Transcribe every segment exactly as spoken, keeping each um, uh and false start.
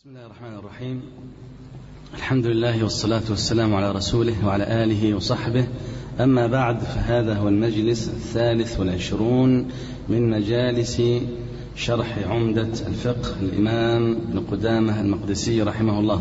بسم الله الرحمن الرحيم. الحمد لله والصلاة والسلام على رسوله وعلى آله وصحبه، أما بعد، فهذا هو المجلس الثالث والعشرون من مجالس شرح عمدة الفقه الإمام ابن قدامة المقدسي رحمه الله.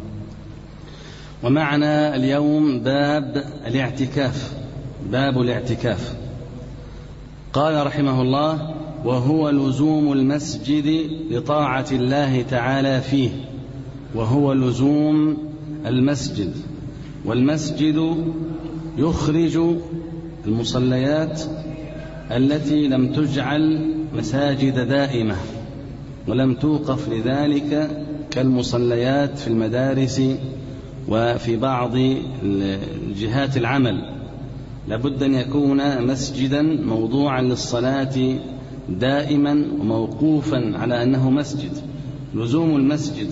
ومعنا اليوم باب الاعتكاف، باب الاعتكاف. قال رحمه الله: وهو لزوم المسجد لطاعة الله تعالى فيه، وهو لزوم المسجد. والمسجد يخرج المصليات التي لم تجعل مساجد دائمة ولم توقف لذلك كالمصليات في المدارس وفي بعض جهات العمل، لابد أن يكون مسجدا موضوعا للصلاة دائما وموقوفا على أنه مسجد، لزوم المسجد.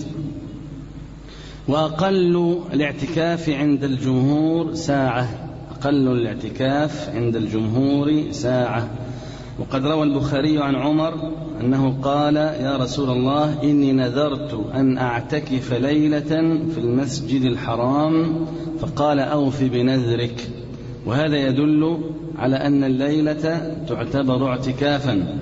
وأقل الاعتكاف عند الجمهور ساعة، أقل الاعتكاف عند الجمهور ساعة. وقد روى البخاري عن عمر أنه قال: يا رسول الله، إني نذرت أن أعتكف ليلة في المسجد الحرام، فقال: أوف بنذرك. وهذا يدل على أن الليلة تعتبر اعتكافا.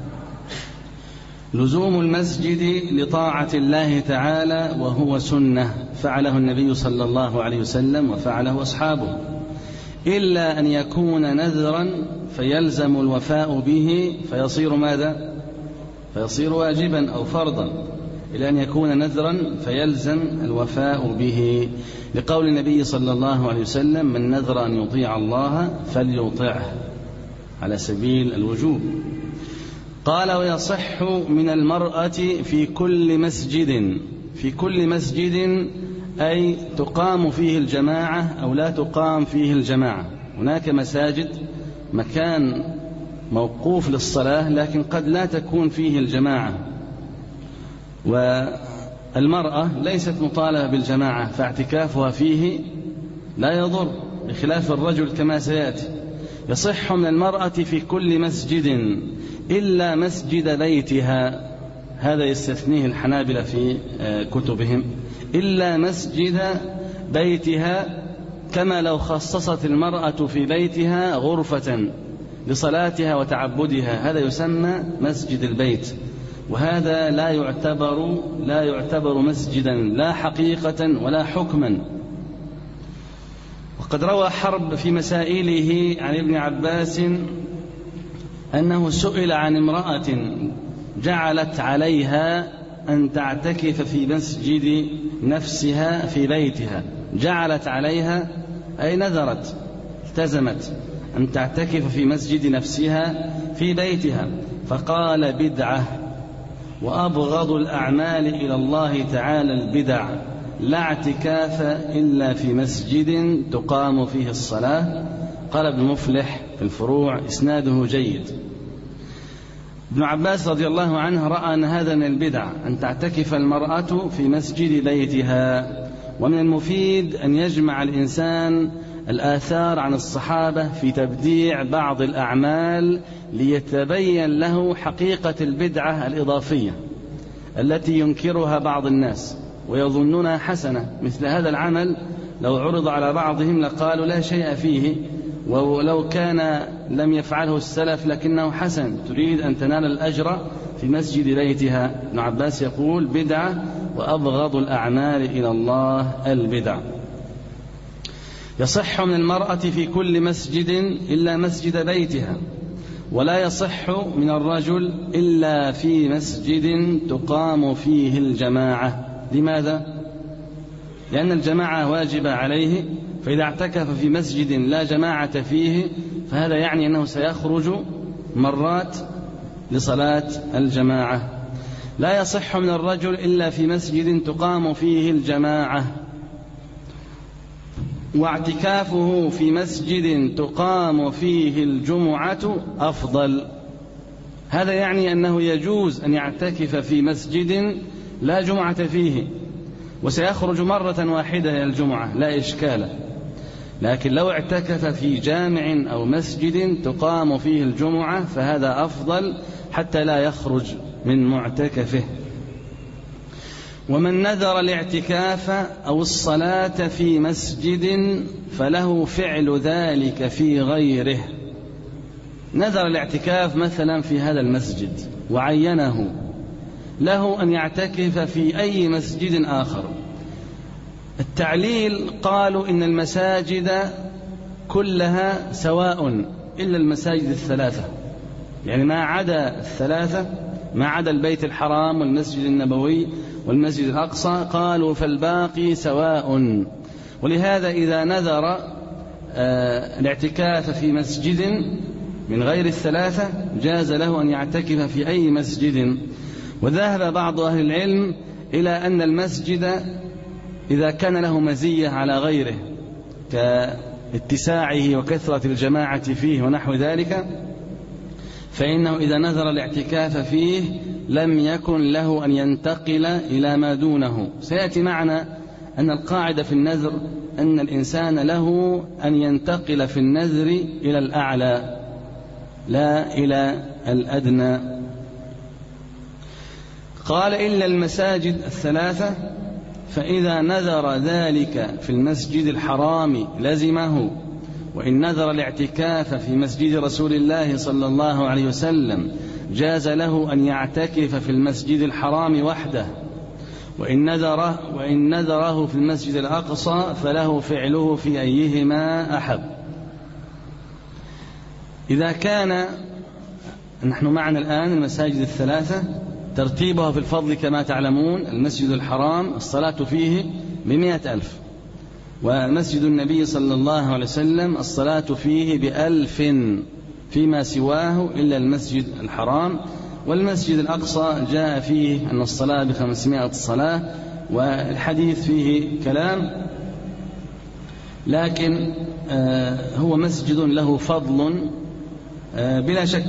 لزوم المسجد لطاعة الله تعالى وهو سنة فعله النبي صلى الله عليه وسلم وفعله أصحابه، إلا أن يكون نذرا فيلزم الوفاء به فيصير ماذا؟ فيصير واجبا أو فرضا، إلا أن يكون نذرا فيلزم الوفاء به، لقول النبي صلى الله عليه وسلم: من نذر أن يطيع الله فليطعه، على سبيل الوجوب. قال: ويصح من المرأة في كل مسجد، في كل مسجد أي تقام فيه الجماعة أو لا تقام فيه الجماعة. هناك مساجد مكان موقوف للصلاة لكن قد لا تكون فيه الجماعة، والمرأة ليست مطالبة بالجماعة فاعتكافها فيه لا يضر، بخلاف الرجل كما سيأتي. يصح من المرأة في كل مسجد إلا مسجد بيتها، هذا يستثنيه الحنابلة في كتبهم، إلا مسجد بيتها، كما لو خصصت المرأة في بيتها غرفة لصلاتها وتعبدها، هذا يسمى مسجد البيت، وهذا لا يعتبر لا يعتبر مسجدا لا حقيقة ولا حكما. وقد روى حرب في مسائله عن ابن عباس أنه سئل عن امرأة جعلت عليها أن تعتكف في مسجد نفسها في بيتها، جعلت عليها أي نذرت التزمت أن تعتكف في مسجد نفسها في بيتها، فقال: بدعة، وأبغض الأعمال إلى الله تعالى البدع، لا اعتكاف إلا في مسجد تقام فيه الصلاة. قال ابن مفلح في الفروع: إسناده جيد. ابن عباس رضي الله عنه رأى أن هذا من البدع أن تعتكف المرأة في مسجد بيتها. ومن المفيد أن يجمع الإنسان الآثار عن الصحابة في تبديع بعض الأعمال ليتبين له حقيقة البدعة الإضافية التي ينكرها بعض الناس ويظنونها حسنة. مثل هذا العمل لو عرض على بعضهم لقالوا لا شيء فيه، ولو كان لم يفعله السلف لكنه حسن، تريد أن تنال الأجر في مسجد بيتها. ابن عباس يقول: بدعة، وأبغض الأعمال إلى الله البدع. يصح من المرأة في كل مسجد إلا مسجد بيتها، ولا يصح من الرجل إلا في مسجد تقام فيه الجماعة. لماذا؟ لأن الجماعة واجبة عليه، فإذا اعتكف في مسجد لا جماعة فيه فهذا يعني أنه سيخرج مرات لصلاة الجماعة. لا يصح من الرجل إلا في مسجد تقام فيه الجماعة، واعتكافه في مسجد تقام فيه الجمعة أفضل. هذا يعني أنه يجوز أن يعتكف في مسجد لا جمعة فيه وسيخرج مرة واحدة إلى الجمعة لا إشكال، لكن لو اعتكف في جامع أو مسجد تقام فيه الجمعة فهذا أفضل حتى لا يخرج من معتكفه. ومن نذر الاعتكاف أو الصلاة في مسجد فله فعل ذلك في غيره. نذر الاعتكاف مثلا في هذا المسجد وعينه، له أن يعتكف في أي مسجد آخر. التعليل قالوا إن المساجد كلها سواء إلا المساجد الثلاثة، يعني ما عدا الثلاثة، ما عدا البيت الحرام والمسجد النبوي والمسجد الأقصى، قالوا فالباقي سواء. ولهذا إذا نذر الاعتكاف في مسجد من غير الثلاثة جاز له أن يعتكف في أي مسجد. وذهب بعض أهل العلم إلى أن المسجد إذا كان له مزية على غيره كاتساعه وكثرة الجماعة فيه ونحو ذلك، فإنه إذا نذر الاعتكاف فيه لم يكن له أن ينتقل إلى ما دونه. سيأتي معنا أن القاعدة في النذر أن الإنسان له أن ينتقل في النذر إلى الأعلى لا إلى الأدنى. قال إلا المساجد الثلاثة، فإذا نذر ذلك في المسجد الحرام لزمه، وإن نذر الاعتكاف في مسجد رسول الله صلى الله عليه وسلم جاز له أن يعتكف في المسجد الحرام وحده، وإن نذره, وإن نذره في المسجد الأقصى فله فعله في أيهما أحب. إذا كان نحن معنا الآن المساجد الثلاثة ترتيبها في الفضل كما تعلمون: المسجد الحرام الصلاة فيه بمئة ألف، ومسجد النبي صلى الله عليه وسلم الصلاة فيه بألف فيما سواه إلا المسجد الحرام. والمسجد الأقصى جاء فيه أن الصلاة بخمسمائة صلاة، والحديث فيه كلام، لكن آه هو مسجد له فضل آه بلا شك.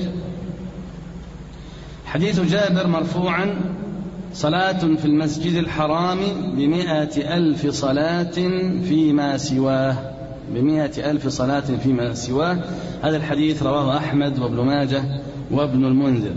حديث جابر مرفوعا: صلاة في المسجد الحرام بمئة ألف صلاة فيما سواه، بمئة ألف صلاة فيما سواه. هذا الحديث رواه أحمد وابن ماجه وابن المنذر.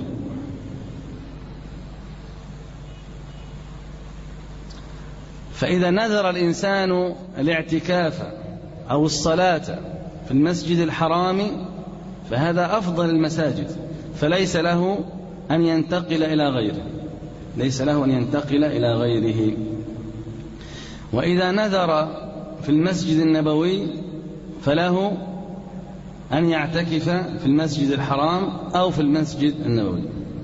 فإذا نذر الإنسان الاعتكاف أو الصلاة في المسجد الحرام فهذا أفضل المساجد، فليس له أن ينتقل إلى غيره، ليس له أن ينتقل إلى غيره. وإذا نذر في المسجد النبوي فله أن يعتكف في المسجد الحرام أو في المسجد النبوي.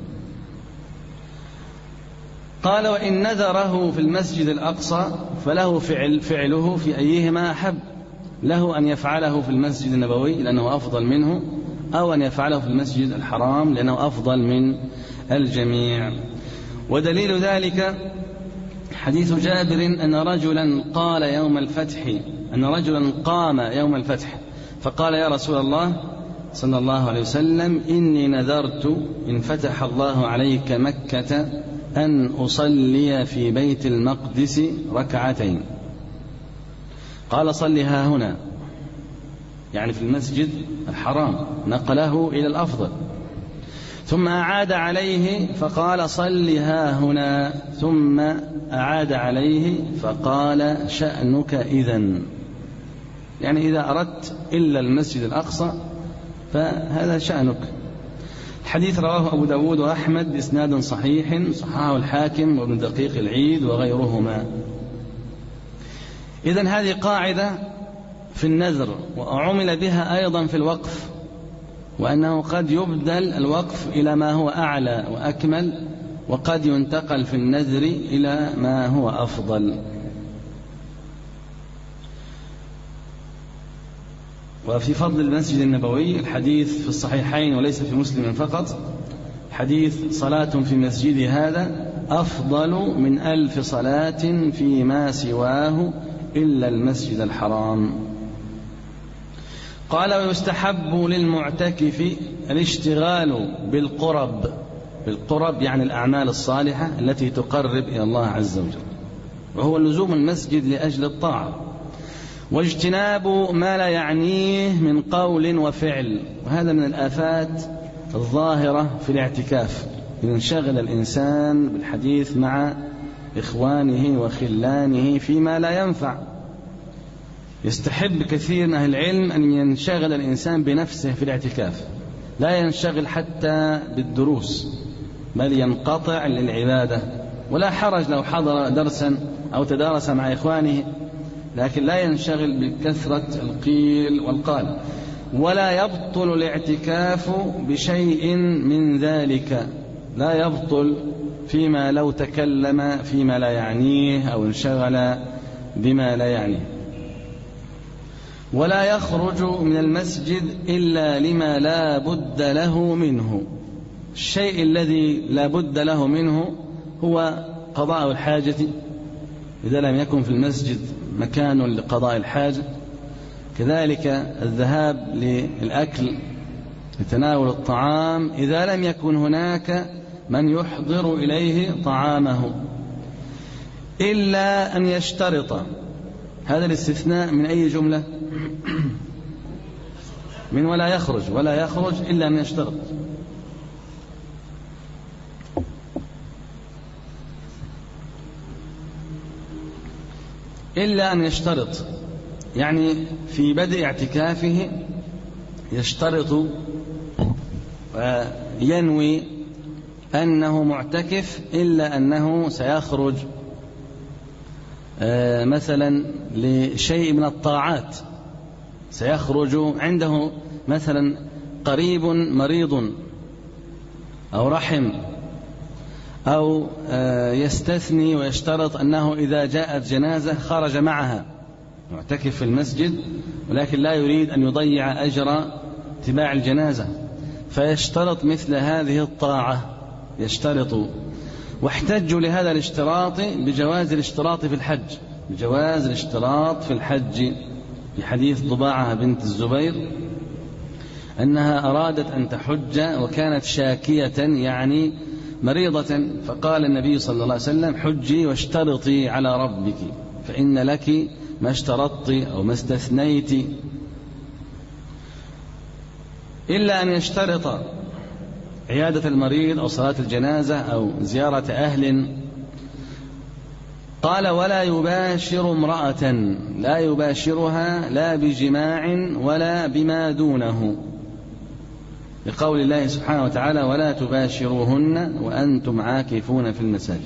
قال: وإن نذره في المسجد الأقصى فله فعل فعله في أيهما أحب، له أن يفعله في المسجد النبوي لأنه أفضل منه، أو أن يفعله في المسجد الحرام لأنه أفضل من الجميع. ودليل ذلك حديث جابر أن رجلا قال يوم الفتح أن رجلا قام يوم الفتح فقال: يا رسول الله صلى الله عليه وسلم، إني نذرت إن فتح الله عليك مكة أن أصلي في بيت المقدس ركعتين. قال: صلها هنا، يعني في المسجد الحرام، نقله إلى الأفضل. ثم أعاد عليه فقال: صلها هنا، ثم أعاد عليه فقال: شأنك إذن، يعني إذا أردت إلا المسجد الأقصى فهذا شأنك. الحديث رواه أبو داود وأحمد بإسناد صحيح، صححه الحاكم وابن دقيق العيد وغيرهما. إذن هذه قاعدة في النذر، وعمل بها أيضا في الوقف، وأنه قد يبدل الوقف إلى ما هو أعلى وأكمل، وقد ينتقل في النذر إلى ما هو أفضل. وفي فضل المسجد النبوي الحديث في الصحيحين وليس في مسلم فقط، حديث: صلاة في مسجد هذا أفضل من ألف صلاة فيما سواه إلا المسجد الحرام. قال: ويستحب للمعتكف الاشتغال بالقرب، بالقرب يعني الأعمال الصالحة التي تقرب إلى الله عز وجل، وهو لزوم المسجد لأجل الطاعة، واجتناب ما لا يعنيه من قول وفعل. وهذا من الآفات الظاهرة في الاعتكاف، إذا انشغل الإنسان بالحديث مع إخوانه وخلانه فيما لا ينفع. يستحب كثير من أهل العلم أن ينشغل الإنسان بنفسه في الاعتكاف، لا ينشغل حتى بالدروس، بل ينقطع للعبادة. ولا حرج لو حضر درسا أو تدارس مع إخوانه، لكن لا ينشغل بكثرة القيل والقال. ولا يبطل الاعتكاف بشيء من ذلك، لا يبطل فيما لو تكلم فيما لا يعنيه أو انشغل بما لا يعنيه. ولا يخرج من المسجد إلا لما لا بد له منه. الشيء الذي لا بد له منه هو قضاء الحاجة، إذا لم يكن في المسجد مكان لقضاء الحاجة. كذلك الذهاب للأكل لتناول الطعام إذا لم يكن هناك من يحضر إليه طعامه، إلا أن يشترط. هذا الاستثناء من أي جملة؟ من ولا يخرج. ولا يخرج إلا أن يشترط. إلا أن يشترط، يعني في بدء اعتكافه يشترط وينوي أنه معتكف، إلا أنه سيخرج مثلا لشيء من الطاعات، سيخرج عنده مثلا قريب مريض أو رحم، أو يستثني ويشترط أنه إذا جاءت جنازة خرج معها، معتكف في المسجد ولكن لا يريد أن يضيع أجر اتباع الجنازة، فيشترط مثل هذه الطاعة، يشترط. واحتجوا لهذا الاشتراط بجواز الاشتراط في الحج، بجواز الاشتراط في الحج بحديث ضباعة بنت الزبير أنها أرادت أن تحج وكانت شاكية يعني مريضة، فقال النبي صلى الله عليه وسلم: حجي واشترطي على ربك فإن لك ما اشترطت أو ما استثنيت. إلا أن يشترط عيادة المريض أو صلاة الجنازة أو زيارة أهل. قال: ولا يباشر امرأة، لا يباشرها لا بجماع ولا بما دونه، لقول الله سبحانه وتعالى: ولا تباشروهن وأنتم عاكفون في المساجد.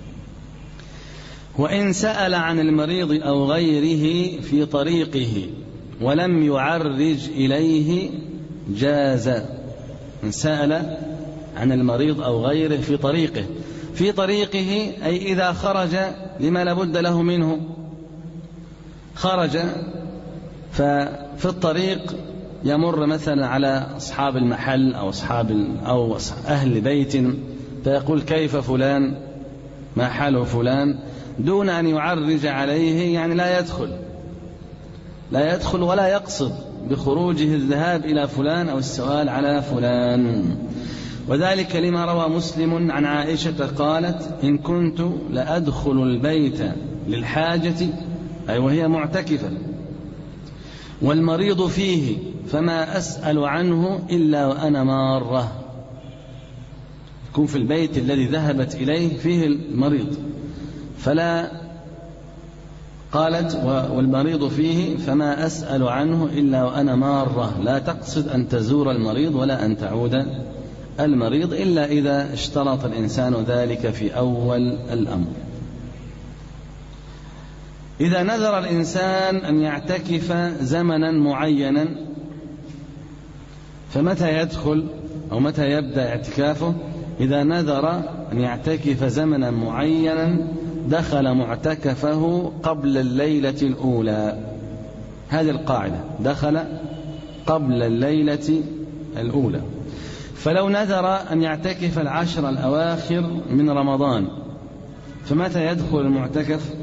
وإن سأل عن المريض أو غيره في طريقه ولم يعرج إليه جاز. إن سأل عن المريض أو غيره في طريقه، في طريقه أي إذا خرج لما لابد له منه، خرج ففي الطريق يمر مثلا على أصحاب المحل أو أصحاب أو أهل بيت، فيقول: كيف فلان، ما حاله فلان، دون أن يعرج عليه، يعني لا يدخل لا يدخل ولا يقصد بخروجه الذهاب إلى فلان أو السؤال على فلان. وذلك لما روى مسلم عن عائشة قالت: إن كنت لأدخل البيت للحاجة، أي وهي معتكفة، والمريض فيه، فما أسأل عنه إلا وأنا مارة. يكون في البيت الذي ذهبت إليه فيه المريض، فلا قالت: والمريض فيه فما أسأل عنه إلا وأنا مارة، لا تقصد أن تزور المريض ولا أن تعود المريض إلا إذا اشترط الإنسان ذلك في أول الأمر. إذا نذر الإنسان أن يعتكف زمنا معينا، فمتى يدخل أو متى يبدأ اعتكافه؟ إذا نذر أن يعتكف زمنا معينا دخل معتكفه قبل الليلة الأولى. هذه القاعدة: دخل قبل الليلة الأولى. فلو نذر أن يعتكف العشر الأواخر من رمضان، فمتى يدخل المعتكف؟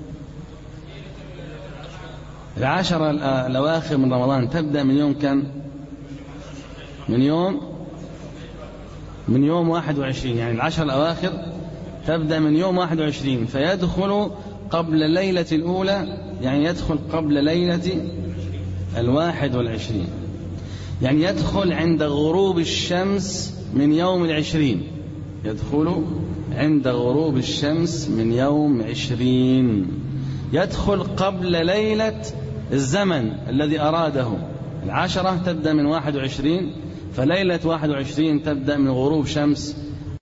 العشر الأواخر من رمضان تبدأ من يوم كم؟ من يوم من يوم واحد وعشرين، يعني العشر الأواخر تبدأ من يوم واحد وعشرين، فيدخل قبل الليلة الأولى، يعني يدخل قبل ليلة الواحد والعشرين، يعني يدخل عند غروب الشمس من يوم العشرين، يدخل عند غروب الشمس من يوم عشرين، يدخل قبل ليلة الزمن الذي أراده. العشرة تبدأ من واحد وعشرين، فليلة واحد وعشرين تبدأ من غروب شمس